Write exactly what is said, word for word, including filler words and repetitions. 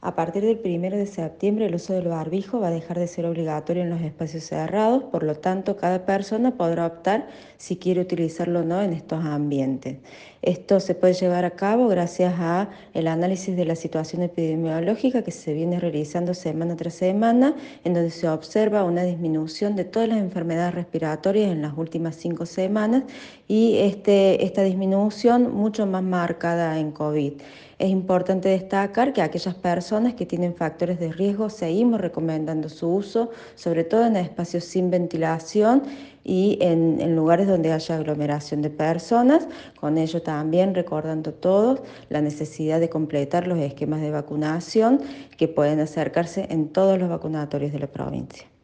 A partir del primero de septiembre, el uso del barbijo va a dejar de ser obligatorio en los espacios cerrados, por lo tanto, cada persona podrá optar si quiere utilizarlo o no en estos ambientes. Esto se puede llevar a cabo gracias a el análisis de la situación epidemiológica que se viene realizando semana tras semana, en donde se observa una disminución de todas las enfermedades respiratorias en las últimas cinco semanas y este, esta disminución mucho más marcada en COVID. Es importante destacar que aquellas personas que tienen factores de riesgo seguimos recomendando su uso, sobre todo en espacios sin ventilación y en, en lugares donde haya aglomeración de personas. Con ello también recordando todos la necesidad de completar los esquemas de vacunación que pueden acercarse en todos los vacunatorios de la provincia.